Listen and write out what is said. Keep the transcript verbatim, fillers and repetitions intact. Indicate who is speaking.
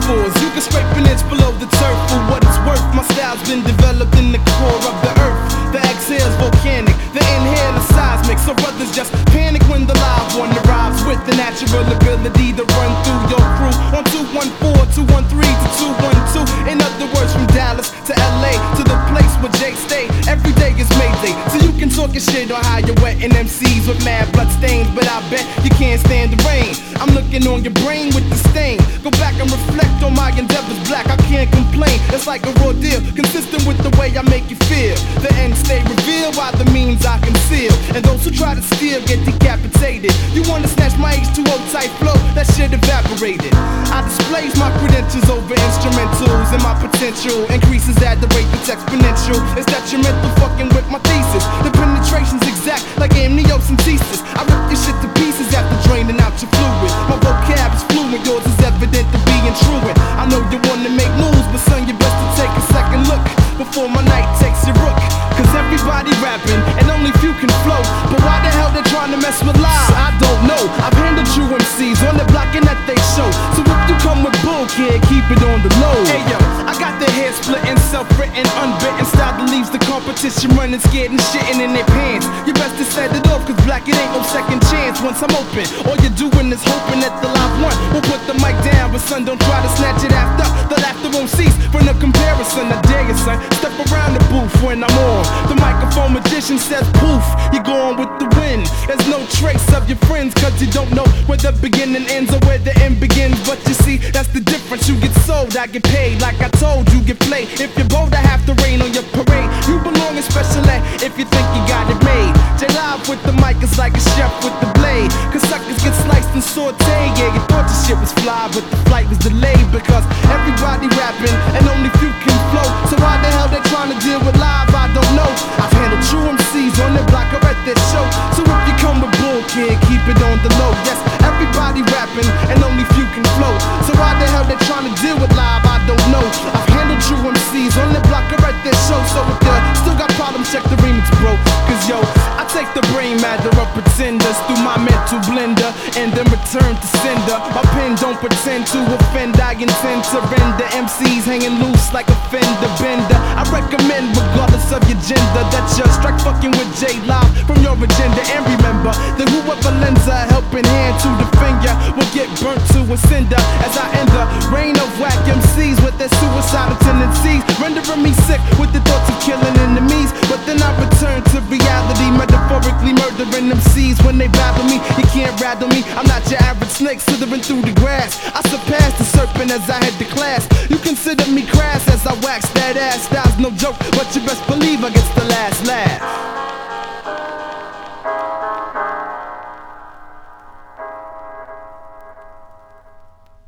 Speaker 1: metaphors. You can scrape an inch below the turf for what it's worth. My style's been developed in the core of the earth. The exhale's volcanic, the inhale is seismic. So brothers just panic when the live one arrives with the natural ability to run through your crew on two one four, two one three to two one two. In other words, from Dallas to L A to the place where Jay stay. Every day is Mayday, so you can talk your shit on how you're wetting M Cs with mad blood stains, but I bet you can't stand the rain. I'm looking on your brain with disdain. Go back and reflect on my endeavors, black. I can't complain. It's like a raw deal, consistent with the way I make you feel. The end stay revealed while the means I conceal, and those who try to steal get decapitated. You wanna snatch my H two O type flow? That shit evaporated. I displays my credentials over instrumentals, and my potential increases at the rate that's exponential. It's detrimental fucking with my thesis. The penetration's exact like amniocentesis. I rip your shit to pieces after draining out your fluid. My vocab is fluent, yours is evident to be intruing. I know you wanna make moves, but son, you best to take a second look before my night takes your rook. Cause everybody rapping and only few can flow. But why the hell they trying to mess with live? I don't know. I've handled true M Cs on the block and at they show. So if you come with bull, kid, keep it on the low. Hey yo, I got the hair splitting, self-written, unbitten style that leaves the competition running, scared and shitting in their pants. You best to set it off, cause black, it ain't no second chance once I'm open. All you're doing is hoping that the live one will put the mic down, but son, don't try to snatch it after. The laughter won't cease for no comparison. I dare you, son, step around the booth when I'm on. The microphone magician says poof, you're going with the wind. There's no trace of your friends, cause you don't know where the beginning ends or where the end begins. But you see, that's the difference. You get sold, I get paid. Like I told you, get played. If you're bold, I have to rain on your parade. You belong in special ed if you think you got it made. J-Live with the mic is like a chef with the blade. Cause suckers get sliced and sauteed. Yeah, you thought your shit was fly, but the flight was delayed. Because everybody rapping and only few can flow. So why the hell they trying to deal with live? I don't know. I've handled true M Cs on the block or at this show. So if you come with bull, kid, keep it on the low. Yes, everybody rapping and only few can flow. So why the hell they trying to deal with live? I don't know. I've handled true M Cs on the block or at this show. So if you still got problems, check the remix, bro. Cause yo, I take the brain matter of pretenders through my mental blender and then return to sender. My pen don't pretend to offend, I intend to render M Cs hanging loose like a fender bender. I recommend, regardless of your gender, that you strike fucking with J-Live from your agenda. And remember that whoever lends a helping hand to defend ya will get burnt to a cinder. As I end the reign of whack M Cs with their suicidal tendencies, rendering me sick with the thoughts of killing enemies. But then I return to reality, metaphorically murdering M Cs when they battle me. You can't rattle me, I'm not your average snake slithering through the grass. I surpass the serpent as I head to class. You consider me crass as I wax that ass. Style's no joke, but you best believe I get the last laugh.